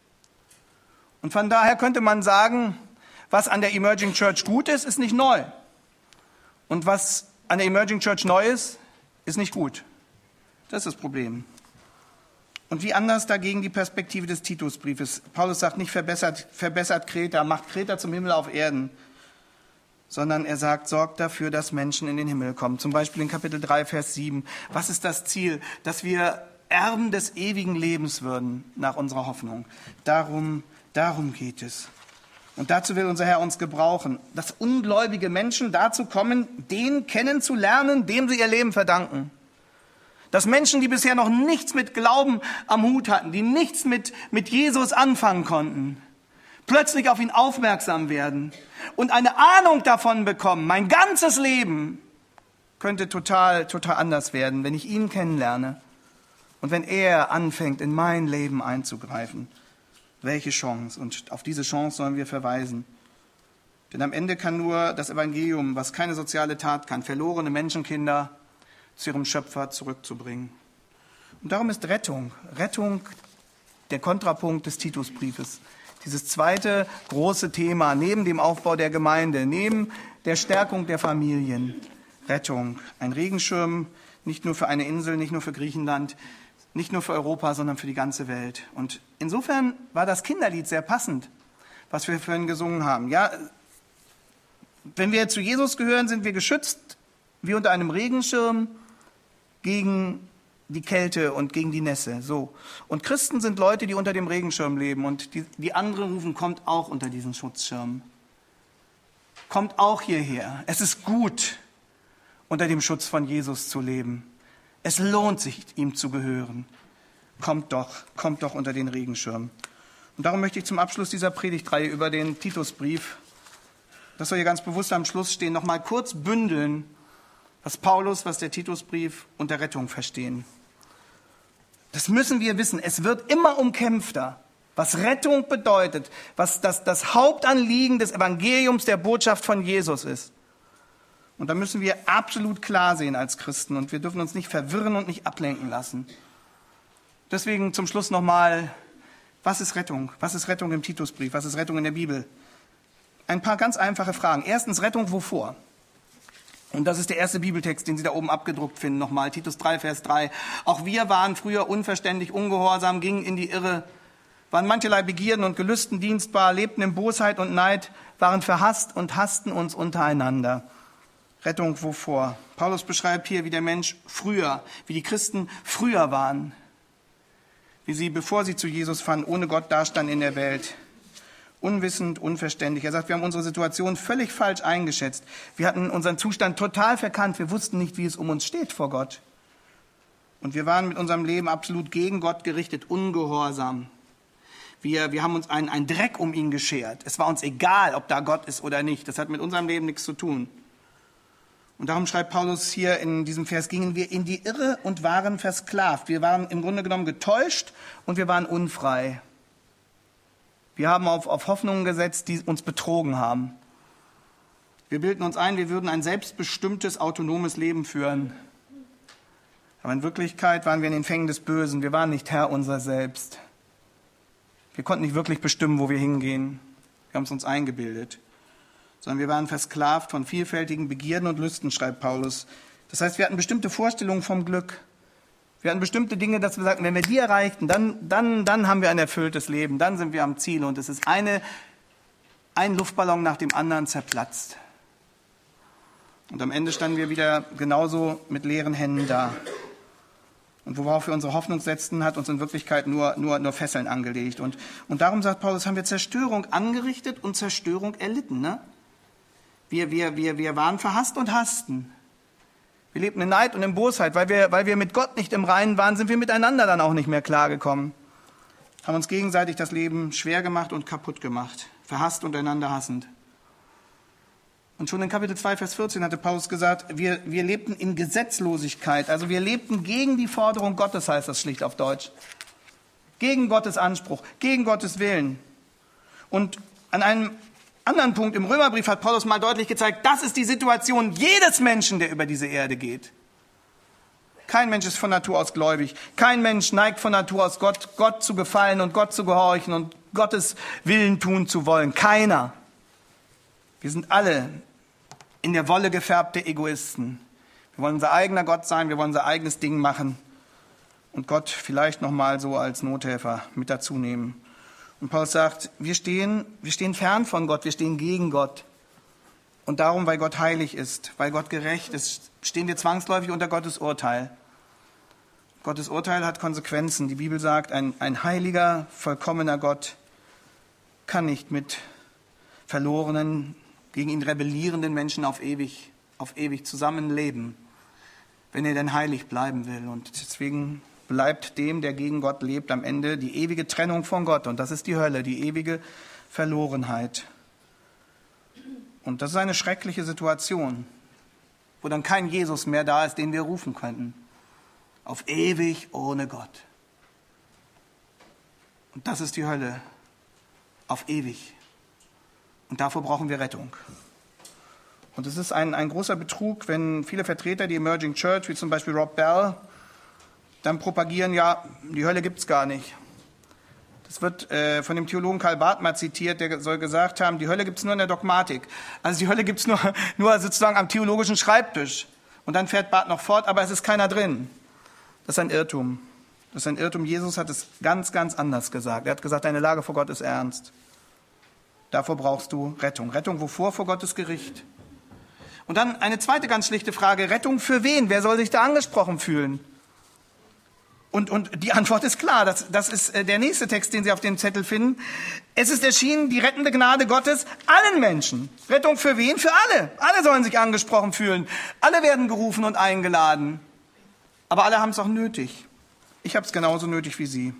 Und von daher könnte man sagen, was an der Emerging Church gut ist, ist nicht neu. Und was an der Emerging Church neu ist, ist nicht gut. Das ist das Problem. Und wie anders dagegen die Perspektive des Titusbriefes. Paulus sagt nicht, verbessert, verbessert Kreta, macht Kreta zum Himmel auf Erden. Sondern er sagt, sorgt dafür, dass Menschen in den Himmel kommen. Zum Beispiel in Kapitel drei, Vers sieben. Was ist das Ziel? Dass wir Erben des ewigen Lebens würden, nach unserer Hoffnung. Darum, darum geht es. Und dazu will unser Herr uns gebrauchen, dass ungläubige Menschen dazu kommen, den kennenzulernen, dem sie ihr Leben verdanken. Dass Menschen, die bisher noch nichts mit Glauben am Hut hatten, die nichts mit, mit Jesus anfangen konnten, plötzlich auf ihn aufmerksam werden und eine Ahnung davon bekommen, mein ganzes Leben könnte total, total anders werden, wenn ich ihn kennenlerne und wenn er anfängt, in mein Leben einzugreifen. Welche Chance? Und auf diese Chance sollen wir verweisen. Denn am Ende kann nur das Evangelium, was keine soziale Tat kann, verlorene Menschenkinder zu ihrem Schöpfer zurückzubringen. Und darum ist Rettung, Rettung der Kontrapunkt des Titusbriefes. Dieses zweite große Thema, neben dem Aufbau der Gemeinde, neben der Stärkung der Familien, Rettung. Ein Regenschirm, nicht nur für eine Insel, nicht nur für Griechenland, nicht nur für Europa, sondern für die ganze Welt. Und insofern war das Kinderlied sehr passend, was wir vorhin gesungen haben. Ja, wenn wir zu Jesus gehören, sind wir geschützt, wie unter einem Regenschirm, gegen die Kälte und gegen die Nässe. So. Und Christen sind Leute, die unter dem Regenschirm leben. Und die, die anderen rufen, kommt auch unter diesen Schutzschirm. Kommt auch hierher. Es ist gut, unter dem Schutz von Jesus zu leben. Es lohnt sich, ihm zu gehören. Kommt doch, kommt doch unter den Regenschirm. Und darum möchte ich zum Abschluss dieser Predigtreihe über den Titusbrief, das soll hier ganz bewusst am Schluss stehen, noch mal kurz bündeln, was Paulus, was der Titusbrief unter Rettung verstehen. Das müssen wir wissen. Es wird immer umkämpfter, was Rettung bedeutet, was das, das Hauptanliegen des Evangeliums der Botschaft von Jesus ist. Und da müssen wir absolut klar sehen als Christen und wir dürfen uns nicht verwirren und nicht ablenken lassen. Deswegen zum Schluss nochmal, was ist Rettung? Was ist Rettung im Titusbrief? Was ist Rettung in der Bibel? Ein paar ganz einfache Fragen. Erstens, Rettung wovor? Und das ist der erste Bibeltext, den Sie da oben abgedruckt finden. Nochmal, Titus drei, Vers drei. Auch wir waren früher unverständig, ungehorsam, gingen in die Irre, waren mancherlei Begierden und Gelüsten dienstbar, lebten in Bosheit und Neid, waren verhasst und hassten uns untereinander. Rettung wovor? Paulus beschreibt hier, wie der Mensch früher, wie die Christen früher waren. Wie sie, bevor sie zu Jesus fanden, ohne Gott dastanden in der Welt. Unwissend, unverständlich. Er sagt, wir haben unsere Situation völlig falsch eingeschätzt. Wir hatten unseren Zustand total verkannt. Wir wussten nicht, wie es um uns steht vor Gott. Und wir waren mit unserem Leben absolut gegen Gott gerichtet, ungehorsam. Wir, wir haben uns einen, einen Dreck um ihn geschert. Es war uns egal, ob da Gott ist oder nicht. Das hat mit unserem Leben nichts zu tun. Und darum schreibt Paulus hier in diesem Vers, gingen wir in die Irre und waren versklavt. Wir waren im Grunde genommen getäuscht und wir waren unfrei. Wir haben auf, auf Hoffnungen gesetzt, die uns betrogen haben. Wir bilden uns ein, wir würden ein selbstbestimmtes, autonomes Leben führen. Aber in Wirklichkeit waren wir in den Fängen des Bösen. Wir waren nicht Herr unser Selbst. Wir konnten nicht wirklich bestimmen, wo wir hingehen. Wir haben es uns eingebildet. Sondern wir waren versklavt von vielfältigen Begierden und Lüsten, schreibt Paulus. Das heißt, wir hatten bestimmte Vorstellungen vom Glück. Wir hatten bestimmte Dinge, dass wir sagten, wenn wir die erreichten, dann, dann, dann haben wir ein erfülltes Leben, dann sind wir am Ziel. Und es ist eine, ein Luftballon nach dem anderen zerplatzt. Und am Ende standen wir wieder genauso mit leeren Händen da. Und worauf wir unsere Hoffnung setzten, hat uns in Wirklichkeit nur, nur, nur Fesseln angelegt. Und, und darum, sagt Paulus, haben wir Zerstörung angerichtet und Zerstörung erlitten. Ne? Wir, wir, wir, wir waren verhasst und hassten. Wir lebten in Neid und in Bosheit. Weil wir, weil wir mit Gott nicht im Reinen waren, sind wir miteinander dann auch nicht mehr klargekommen. Haben uns gegenseitig das Leben schwer gemacht und kaputt gemacht. Verhasst und einander hassend. Und schon in Kapitel zwei, Vers vierzehn hatte Paulus gesagt, wir, wir lebten in Gesetzlosigkeit. Also wir lebten gegen die Forderung Gottes, heißt das schlicht auf Deutsch. Gegen Gottes Anspruch, gegen Gottes Willen. Und an einem anderen Punkt im Römerbrief hat Paulus mal deutlich gezeigt, das ist die Situation jedes Menschen, der über diese Erde geht. Kein Mensch ist von Natur aus gläubig. Kein Mensch neigt von Natur aus Gott, Gott zu gefallen und Gott zu gehorchen und Gottes Willen tun zu wollen. Keiner. Wir sind alle in der Wolle gefärbte Egoisten. Wir wollen unser eigener Gott sein, wir wollen unser eigenes Ding machen und Gott vielleicht noch mal so als Nothelfer mit dazu nehmen. Und Paulus sagt, wir stehen, wir stehen fern von Gott, wir stehen gegen Gott. Und darum, weil Gott heilig ist, weil Gott gerecht ist, stehen wir zwangsläufig unter Gottes Urteil. Gottes Urteil hat Konsequenzen. Die Bibel sagt, ein, ein heiliger, vollkommener Gott kann nicht mit verlorenen, gegen ihn rebellierenden Menschen auf ewig, auf ewig zusammenleben, wenn er denn heilig bleiben will. Und deswegen bleibt dem, der gegen Gott lebt, am Ende die ewige Trennung von Gott. Und das ist die Hölle, die ewige Verlorenheit. Und das ist eine schreckliche Situation, wo dann kein Jesus mehr da ist, den wir rufen könnten. Auf ewig ohne Gott. Und das ist die Hölle. Auf ewig. Und davor brauchen wir Rettung. Und es ist ein, ein großer Betrug, wenn viele Vertreter, die Emerging Church, wie zum Beispiel Rob Bell, dann propagieren, ja, die Hölle gibt es gar nicht. Das wird äh, von dem Theologen Karl Barth mal zitiert, der soll gesagt haben, die Hölle gibt es nur in der Dogmatik. Also die Hölle gibt es nur, nur sozusagen am theologischen Schreibtisch. Und dann fährt Barth noch fort, aber es ist keiner drin. Das ist ein Irrtum. Das ist ein Irrtum. Jesus hat es ganz, ganz anders gesagt. Er hat gesagt, deine Lage vor Gott ist ernst. Davor brauchst du Rettung. Rettung wovor? Vor Gottes Gericht. Und dann eine zweite ganz schlichte Frage. Rettung für wen? Wer soll sich da angesprochen fühlen? Und, und die Antwort ist klar. Das, das ist der nächste Text, den Sie auf dem Zettel finden. Es ist erschienen, die rettende Gnade Gottes allen Menschen. Rettung für wen? Für alle. Alle sollen sich angesprochen fühlen. Alle werden gerufen und eingeladen. Aber alle haben es auch nötig. Ich habe es genauso nötig wie Sie.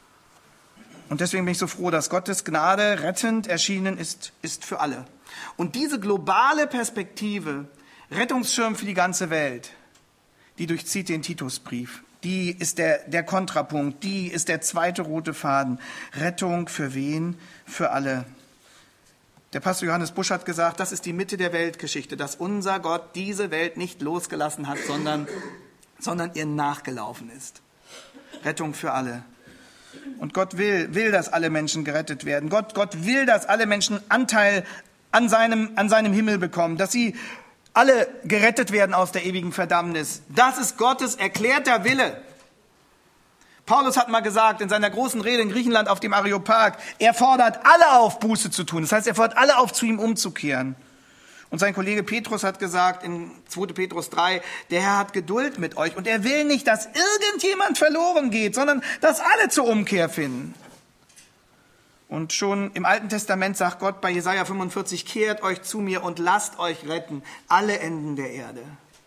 Und deswegen bin ich so froh, dass Gottes Gnade rettend erschienen ist, ist für alle. Und diese globale Perspektive, Rettungsschirm für die ganze Welt, die durchzieht den Titusbrief. Die ist der, der Kontrapunkt, die ist der zweite rote Faden. Rettung für wen? Für alle. Der Pastor Johannes Busch hat gesagt, das ist die Mitte der Weltgeschichte, dass unser Gott diese Welt nicht losgelassen hat, sondern, sondern ihr nachgelaufen ist. Rettung für alle. Und Gott will, will, dass alle Menschen gerettet werden. Gott, Gott will, dass alle Menschen Anteil an seinem, an seinem Himmel bekommen, dass sie alle gerettet werden aus der ewigen Verdammnis. Das ist Gottes erklärter Wille. Paulus hat mal gesagt in seiner großen Rede in Griechenland auf dem Areopag, er fordert alle auf, Buße zu tun. Das heißt, er fordert alle auf, zu ihm umzukehren. Und sein Kollege Petrus hat gesagt in zweiter Petrus drei, der Herr hat Geduld mit euch und er will nicht, dass irgendjemand verloren geht, sondern dass alle zur Umkehr finden. Und schon im Alten Testament sagt Gott bei Jesaja fünfundvierzig, kehrt euch zu mir und lasst euch retten, alle Enden der Erde.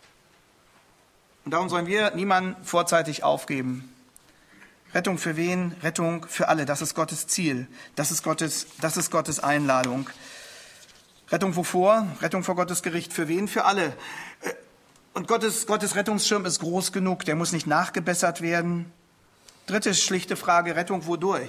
Und darum sollen wir niemanden vorzeitig aufgeben. Rettung für wen? Rettung für alle. Das ist Gottes Ziel. Das ist Gottes, das ist Gottes Einladung. Rettung wovor? Rettung vor Gottes Gericht. Für wen? Für alle. Und Gottes, Gottes Rettungsschirm ist groß genug. Der muss nicht nachgebessert werden. Dritte schlichte Frage. Rettung wodurch?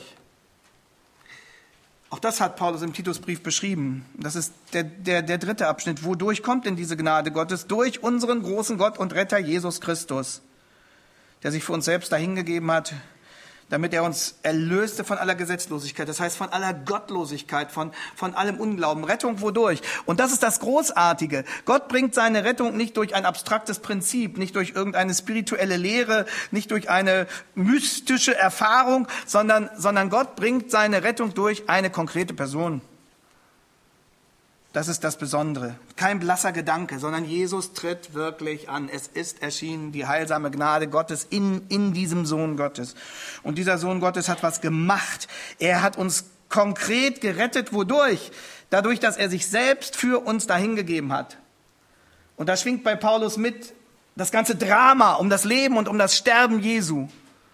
Auch das hat Paulus im Titusbrief beschrieben. Das ist der, der, der dritte Abschnitt. Wodurch kommt denn diese Gnade Gottes? Durch unseren großen Gott und Retter Jesus Christus, der sich für uns selbst dahingegeben hat, damit er uns erlöste von aller Gesetzlosigkeit, das heißt von aller Gottlosigkeit, von, von allem Unglauben. Rettung wodurch? Und das ist das Großartige. Gott bringt seine Rettung nicht durch ein abstraktes Prinzip, nicht durch irgendeine spirituelle Lehre, nicht durch eine mystische Erfahrung, sondern, sondern Gott bringt seine Rettung durch eine konkrete Person. Das ist das Besondere. Kein blasser Gedanke, sondern Jesus tritt wirklich an. Es ist erschienen die heilsame Gnade Gottes in, in diesem Sohn Gottes. Und dieser Sohn Gottes hat was gemacht. Er hat uns konkret gerettet. Wodurch? Dadurch, dass er sich selbst für uns dahingegeben hat. Und da schwingt bei Paulus mit, das ganze Drama um das Leben und um das Sterben Jesu,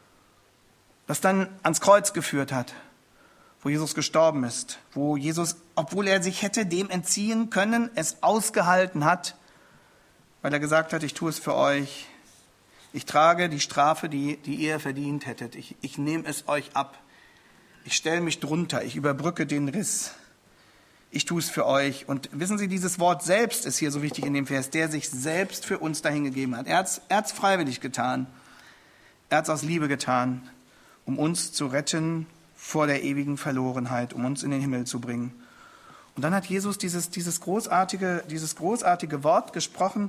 das dann ans Kreuz geführt hat, wo Jesus gestorben ist, wo Jesus, obwohl er sich hätte dem entziehen können, es ausgehalten hat, weil er gesagt hat, ich tue es für euch. Ich trage die Strafe, die, die ihr verdient hättet. Ich, ich nehme es euch ab. Ich stelle mich drunter. Ich überbrücke den Riss. Ich tue es für euch. Und wissen Sie, dieses Wort selbst ist hier so wichtig in dem Vers, der sich selbst für uns dahingegeben hat. Er hat es freiwillig getan. Er hat es aus Liebe getan, um uns zu retten vor der ewigen Verlorenheit, um uns in den Himmel zu bringen. Und dann hat Jesus dieses, dieses, großartige, dieses großartige Wort gesprochen: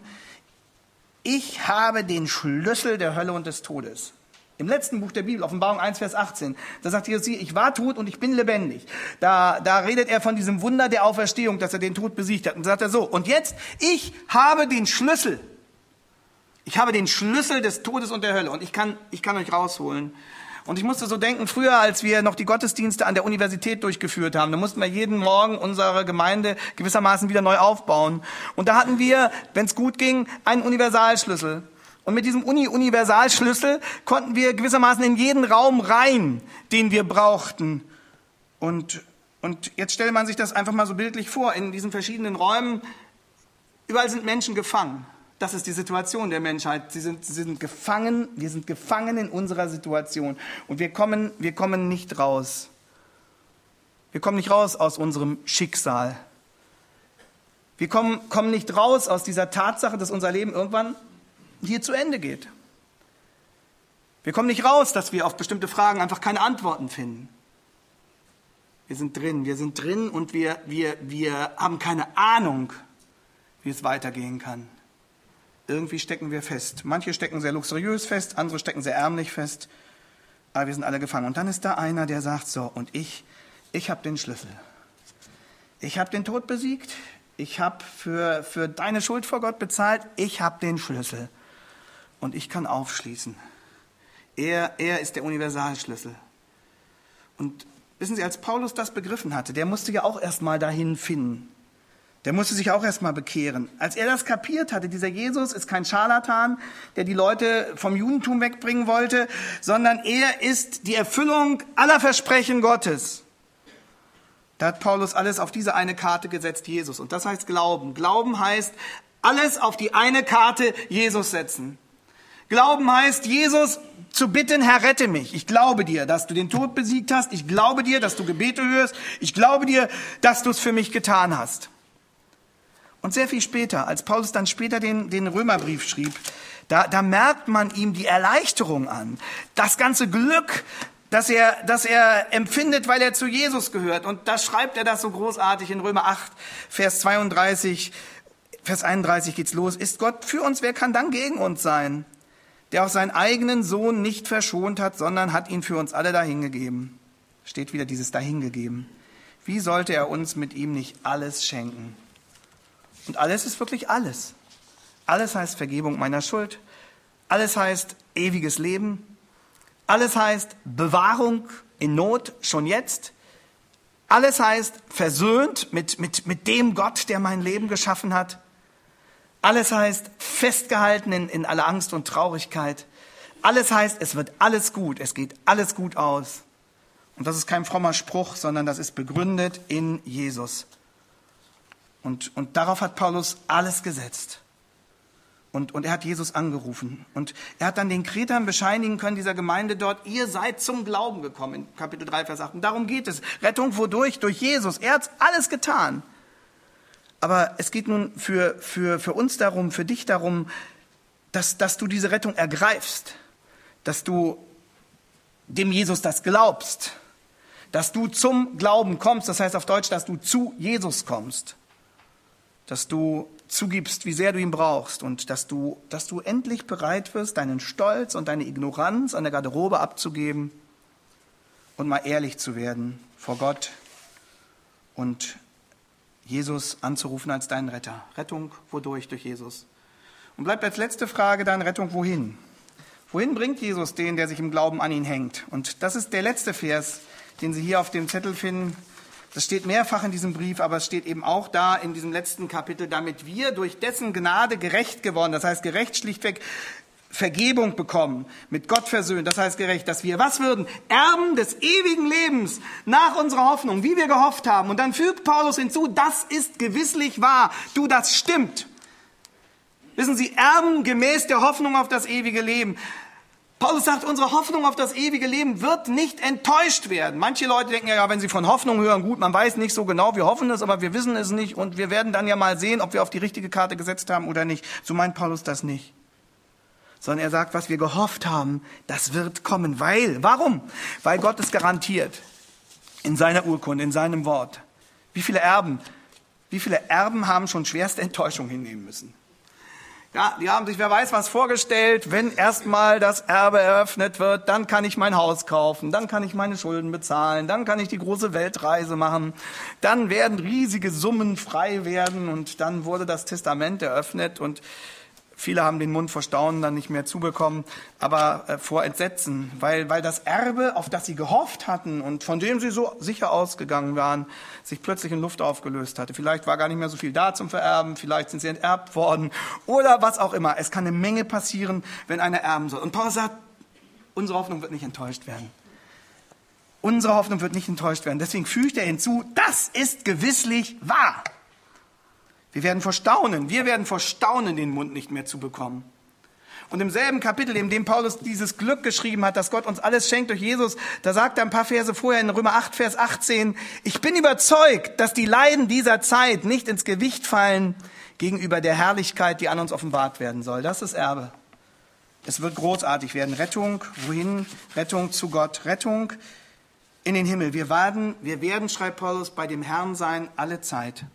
Ich habe den Schlüssel der Hölle und des Todes. Im letzten Buch der Bibel, Offenbarung eins, Vers achtzehn, da sagt Jesus, ich war tot und ich bin lebendig. Da, da redet er von diesem Wunder der Auferstehung, dass er den Tod besiegt hat. Und sagt er so, und jetzt, ich habe den Schlüssel. Ich habe den Schlüssel des Todes und der Hölle und ich kann, ich kann euch rausholen. Und ich musste so denken, früher, als wir noch die Gottesdienste an der Universität durchgeführt haben, da mussten wir jeden Morgen unsere Gemeinde gewissermaßen wieder neu aufbauen. Und da hatten wir, wenn es gut ging, einen Universalschlüssel. Und mit diesem Uni-Universalschlüssel konnten wir gewissermaßen in jeden Raum rein, den wir brauchten. Und, und jetzt stellt man sich das einfach mal so bildlich vor. In diesen verschiedenen Räumen, überall sind Menschen gefangen. Das ist die Situation der Menschheit. Sie sind, sie sind gefangen, wir sind gefangen in unserer Situation. Und wir kommen, wir kommen nicht raus. Wir kommen nicht raus aus unserem Schicksal. Wir kommen, kommen nicht raus aus dieser Tatsache, dass unser Leben irgendwann hier zu Ende geht. Wir kommen nicht raus, dass wir auf bestimmte Fragen einfach keine Antworten finden. Wir sind drin, wir sind drin und wir, wir, wir haben keine Ahnung, wie es weitergehen kann. Irgendwie stecken wir fest. Manche stecken sehr luxuriös fest, andere stecken sehr ärmlich fest. Aber wir sind alle gefangen. Und dann ist da einer, der sagt, so, und ich, ich habe den Schlüssel. Ich habe den Tod besiegt. Ich habe für, für deine Schuld vor Gott bezahlt. Ich habe den Schlüssel. Und ich kann aufschließen. Er, er ist der Universalschlüssel. Und wissen Sie, als Paulus das begriffen hatte, der musste ja auch erst mal dahin finden. Der musste sich auch erstmal bekehren. Als er das kapiert hatte, dieser Jesus ist kein Scharlatan, der die Leute vom Judentum wegbringen wollte, sondern er ist die Erfüllung aller Versprechen Gottes. Da hat Paulus alles auf diese eine Karte gesetzt, Jesus. Und das heißt Glauben. Glauben heißt alles auf die eine Karte Jesus setzen. Glauben heißt, Jesus zu bitten, Herr, rette mich. Ich glaube dir, dass du den Tod besiegt hast. Ich glaube dir, dass du Gebete hörst. Ich glaube dir, dass du es für mich getan hast. Und sehr viel später, als Paulus dann später den, den Römerbrief schrieb, da, da merkt man ihm die Erleichterung an. Das ganze Glück, das er, das er empfindet, weil er zu Jesus gehört. Und da schreibt er das so großartig in Römer acht, Vers zweiunddreißig, Vers einunddreißig geht's los. Ist Gott für uns, wer kann dann gegen uns sein? Der auch seinen eigenen Sohn nicht verschont hat, sondern hat ihn für uns alle dahingegeben. Steht wieder dieses dahingegeben. Wie sollte er uns mit ihm nicht alles schenken? Und alles ist wirklich alles. Alles heißt Vergebung meiner Schuld. Alles heißt ewiges Leben. Alles heißt Bewahrung in Not, schon jetzt. Alles heißt versöhnt mit, mit, mit dem Gott, der mein Leben geschaffen hat. Alles heißt festgehalten in, in aller Angst und Traurigkeit. Alles heißt, es wird alles gut. Es geht alles gut aus. Und das ist kein frommer Spruch, sondern das ist begründet in Jesus. Und, und darauf hat Paulus alles gesetzt. Und, und er hat Jesus angerufen. Und er hat dann den Kretern bescheinigen können, dieser Gemeinde dort, ihr seid zum Glauben gekommen, in Kapitel drei, Vers acht. Und darum geht es. Rettung wodurch? Durch Jesus. Er hat alles getan. Aber es geht nun für, für, für uns darum, für dich darum, dass, dass du diese Rettung ergreifst. Dass du dem Jesus das glaubst. Dass du zum Glauben kommst. Das heißt auf Deutsch, dass du zu Jesus kommst. Dass du zugibst, wie sehr du ihn brauchst und dass du, dass du endlich bereit wirst, deinen Stolz und deine Ignoranz an der Garderobe abzugeben und mal ehrlich zu werden vor Gott und Jesus anzurufen als deinen Retter. Rettung, wodurch? Durch Jesus. Und bleibt als letzte Frage dann Rettung, wohin? Wohin bringt Jesus den, der sich im Glauben an ihn hängt? Und das ist der letzte Vers, den Sie hier auf dem Zettel finden, Das steht mehrfach in diesem Brief, aber es steht eben auch da in diesem letzten Kapitel, damit wir durch dessen Gnade gerecht geworden, das heißt gerecht schlichtweg Vergebung bekommen, mit Gott versöhnt, das heißt gerecht, dass wir was würden? Erben des ewigen Lebens nach unserer Hoffnung, wie wir gehofft haben. Und dann fügt Paulus hinzu, das ist gewisslich wahr. Du, das stimmt. Wissen Sie, Erben gemäß der Hoffnung auf das ewige Leben. Paulus sagt, unsere Hoffnung auf das ewige Leben wird nicht enttäuscht werden. Manche Leute denken ja, wenn sie von Hoffnung hören, gut, man weiß nicht so genau, wir hoffen es, aber wir wissen es nicht und wir werden dann ja mal sehen, ob wir auf die richtige Karte gesetzt haben oder nicht. So meint Paulus das nicht. Sondern er sagt, was wir gehofft haben, das wird kommen. Weil, warum? Weil Gott es garantiert. In seiner Urkunde, in seinem Wort. Wie viele Erben, wie viele Erben haben schon schwerste Enttäuschung hinnehmen müssen? Ja, die haben sich, wer weiß was, vorgestellt, wenn erstmal das Erbe eröffnet wird, dann kann ich mein Haus kaufen, dann kann ich meine Schulden bezahlen, dann kann ich die große Weltreise machen, dann werden riesige Summen frei werden und dann wurde das Testament eröffnet und viele haben den Mund vor Staunen dann nicht mehr zubekommen, aber äh, vor Entsetzen, weil, weil das Erbe, auf das sie gehofft hatten und von dem sie so sicher ausgegangen waren, sich plötzlich in Luft aufgelöst hatte. Vielleicht war gar nicht mehr so viel da zum Vererben, vielleicht sind sie enterbt worden oder was auch immer. Es kann eine Menge passieren, wenn einer erben soll. Und Paulus sagt, unsere Hoffnung wird nicht enttäuscht werden. Unsere Hoffnung wird nicht enttäuscht werden. Deswegen fügt er hinzu, das ist gewisslich wahr. Wir werden vor Staunen, wir werden vor Staunen den Mund nicht mehr zu bekommen. Und im selben Kapitel, in dem Paulus dieses Glück geschrieben hat, dass Gott uns alles schenkt durch Jesus, da sagt er ein paar Verse vorher in Römer acht, Vers achtzehn, ich bin überzeugt, dass die Leiden dieser Zeit nicht ins Gewicht fallen gegenüber der Herrlichkeit, die an uns offenbart werden soll. Das ist Erbe. Es wird großartig werden. Rettung, wohin? Rettung zu Gott. Rettung in den Himmel. Wir werden, wir werden, schreibt Paulus, bei dem Herrn sein alle Zeit.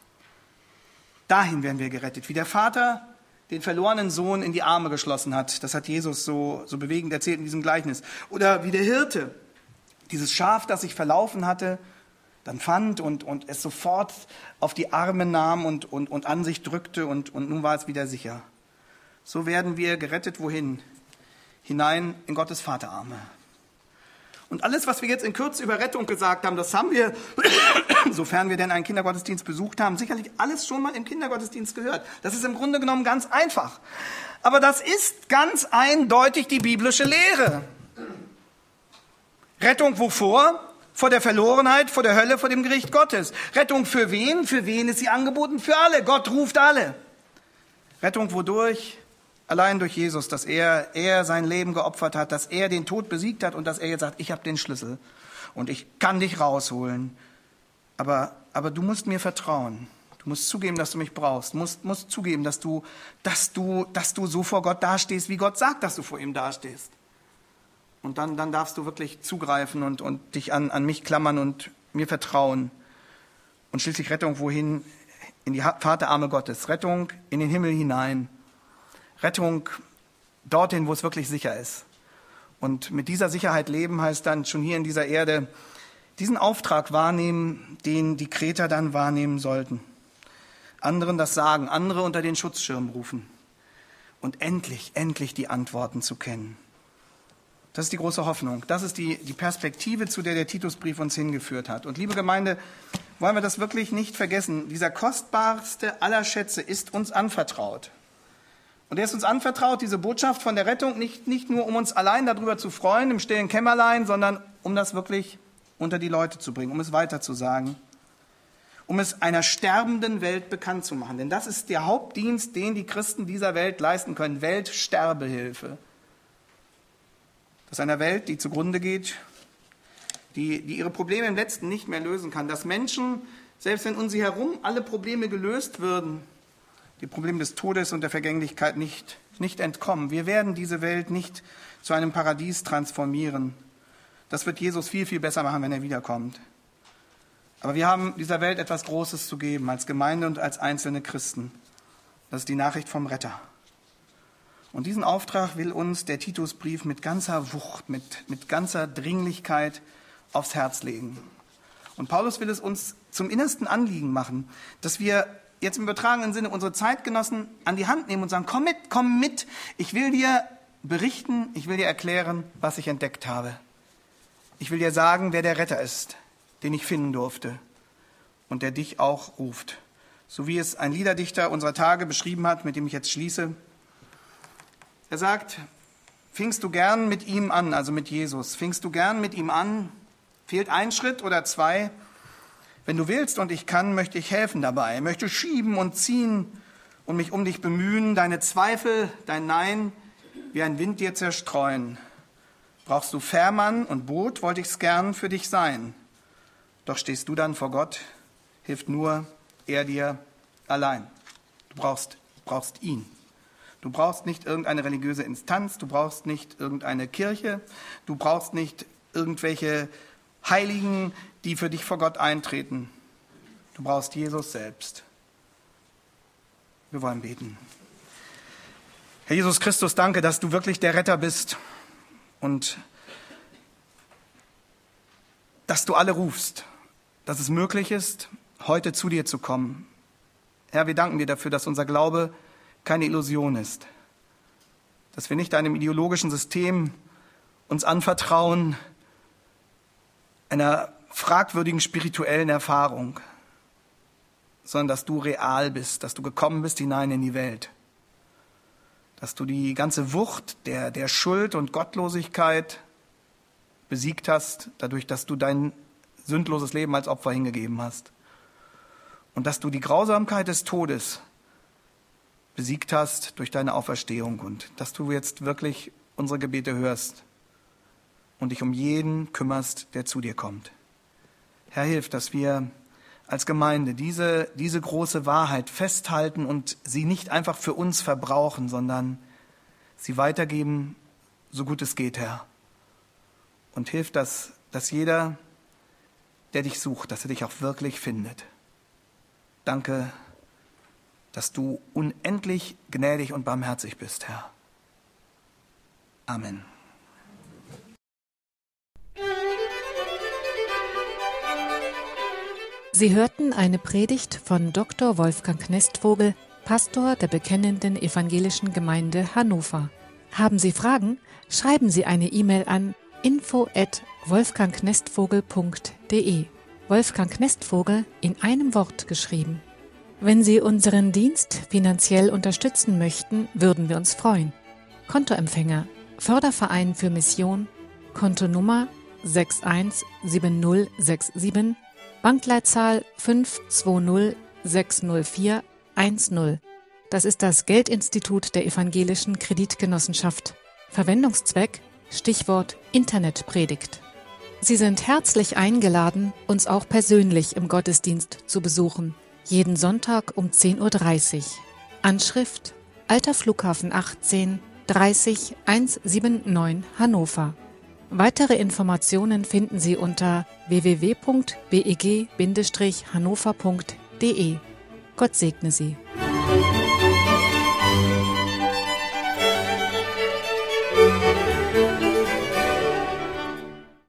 Dahin werden wir gerettet. Wie der Vater den verlorenen Sohn in die Arme geschlossen hat. Das hat Jesus so, so bewegend erzählt in diesem Gleichnis. Oder wie der Hirte dieses Schaf, das sich verlaufen hatte, dann fand und, und es sofort auf die Arme nahm und, und, und an sich drückte und, und nun war es wieder sicher. So werden wir gerettet, wohin? Hinein in Gottes Vaterarme. Und alles, was wir jetzt in Kürze über Rettung gesagt haben, das haben wir, sofern wir denn einen Kindergottesdienst besucht haben, sicherlich alles schon mal im Kindergottesdienst gehört. Das ist im Grunde genommen ganz einfach. Aber das ist ganz eindeutig die biblische Lehre. Rettung wovor? Vor der Verlorenheit, vor der Hölle, vor dem Gericht Gottes. Rettung für wen? Für wen ist sie angeboten? Für alle. Gott ruft alle. Rettung wodurch? Allein durch Jesus, dass er, er sein Leben geopfert hat, dass er den Tod besiegt hat und dass er jetzt sagt, ich habe den Schlüssel und ich kann dich rausholen. Aber, aber du musst mir vertrauen. Du musst zugeben, dass du mich brauchst. Du musst, musst zugeben, dass du, dass, du, dass du so vor Gott dastehst, wie Gott sagt, dass du vor ihm dastehst. Und dann, dann darfst du wirklich zugreifen und, und dich an, an mich klammern und mir vertrauen. Und schließlich Rettung wohin? In die Vaterarme Gottes. Rettung in den Himmel hinein. Rettung dorthin, wo es wirklich sicher ist. Und mit dieser Sicherheit leben heißt dann schon hier in dieser Erde diesen Auftrag wahrnehmen, den die Kreter dann wahrnehmen sollten. Anderen das sagen, andere unter den Schutzschirm rufen und endlich, endlich die Antworten zu kennen. Das ist die große Hoffnung. Das ist die, die Perspektive, zu der der Titusbrief uns hingeführt hat. Und liebe Gemeinde, wollen wir das wirklich nicht vergessen. Dieser kostbarste aller Schätze ist uns anvertraut. Und er ist uns anvertraut, diese Botschaft von der Rettung, nicht, nicht nur um uns allein darüber zu freuen, im stillen Kämmerlein, sondern um das wirklich unter die Leute zu bringen, um es weiterzusagen, um es einer sterbenden Welt bekannt zu machen. Denn das ist der Hauptdienst, den die Christen dieser Welt leisten können, Weltsterbehilfe. Das ist einer Welt, die zugrunde geht, die, die ihre Probleme im Letzten nicht mehr lösen kann. Dass Menschen, selbst wenn um sie herum alle Probleme gelöst würden, die Probleme des Todes und der Vergänglichkeit nicht, nicht entkommen. Wir werden diese Welt nicht zu einem Paradies transformieren. Das wird Jesus viel, viel besser machen, wenn er wiederkommt. Aber wir haben dieser Welt etwas Großes zu geben, als Gemeinde und als einzelne Christen. Das ist die Nachricht vom Retter. Und diesen Auftrag will uns der Titusbrief mit ganzer Wucht, mit, mit ganzer Dringlichkeit aufs Herz legen. Und Paulus will es uns zum innersten Anliegen machen, dass wir jetzt im übertragenen Sinne unsere Zeitgenossen an die Hand nehmen und sagen, komm mit, komm mit. Ich will dir berichten, ich will dir erklären, was ich entdeckt habe. Ich will dir sagen, wer der Retter ist, den ich finden durfte. und der dich auch ruft. So wie es ein Liederdichter unserer Tage beschrieben hat, mit dem ich jetzt schließe. Er sagt, fingst du gern mit ihm an, also mit Jesus, fingst du gern mit ihm an, fehlt ein Schritt oder zwei. Wenn du willst und ich kann, möchte ich helfen dabei, möchte schieben und ziehen und mich um dich bemühen, deine Zweifel, dein Nein, wie ein Wind dir zerstreuen. Brauchst du Fährmann und Boot, wollte ich's gern für dich sein. Doch stehst du dann vor Gott, hilft nur er dir allein. Du brauchst, brauchst ihn. Du brauchst nicht irgendeine religiöse Instanz, du brauchst nicht irgendeine Kirche, du brauchst nicht irgendwelche Heiligen, die für dich vor Gott eintreten. Du brauchst Jesus selbst. Wir wollen beten. Herr Jesus Christus, danke, dass du wirklich der Retter bist und dass du alle rufst, dass es möglich ist, heute zu dir zu kommen. Herr, wir danken dir dafür, dass unser Glaube keine Illusion ist, dass wir nicht einem ideologischen System uns anvertrauen, einer fragwürdigen spirituellen Erfahrung, sondern dass du real bist, dass du gekommen bist hinein in die Welt, dass du die ganze Wucht der, der Schuld und Gottlosigkeit besiegt hast, dadurch, dass du dein sündloses Leben als Opfer hingegeben hast und dass du die Grausamkeit des Todes besiegt hast durch deine Auferstehung und dass du jetzt wirklich unsere Gebete hörst und dich um jeden kümmerst, der zu dir kommt. Herr, hilf, dass wir als Gemeinde diese, diese große Wahrheit festhalten und sie nicht einfach für uns verbrauchen, sondern sie weitergeben, so gut es geht, Herr. Und hilf, dass, dass jeder, der dich sucht, dass er dich auch wirklich findet. Danke, dass du unendlich gnädig und barmherzig bist, Herr. Amen. Sie hörten eine Predigt von Doktor Wolfgang Knestvogel, Pastor der Bekennenden Evangelischen Gemeinde Hannover. Haben Sie Fragen? Schreiben Sie eine E-Mail an info at wolfgangknestvogel punkt de. Wolfgang Knestvogel in einem Wort geschrieben. Wenn Sie unseren Dienst finanziell unterstützen möchten, würden wir uns freuen. Kontoempfänger Förderverein für Mission, Kontonummer sechs eins sieben null sechs sieben, Bankleitzahl fünf zwei null sechs null vier eins null. Das ist das Geldinstitut der Evangelischen Kreditgenossenschaft. Verwendungszweck Stichwort Internetpredigt. Sie sind herzlich eingeladen, uns auch persönlich im Gottesdienst zu besuchen. Jeden Sonntag um zehn Uhr dreißig. Anschrift Alter Flughafen achtzehn dreißig hundertneunundsiebzig Hannover. Weitere Informationen finden Sie unter w w w punkt b e g bindestrich hannover punkt de. Gott segne Sie.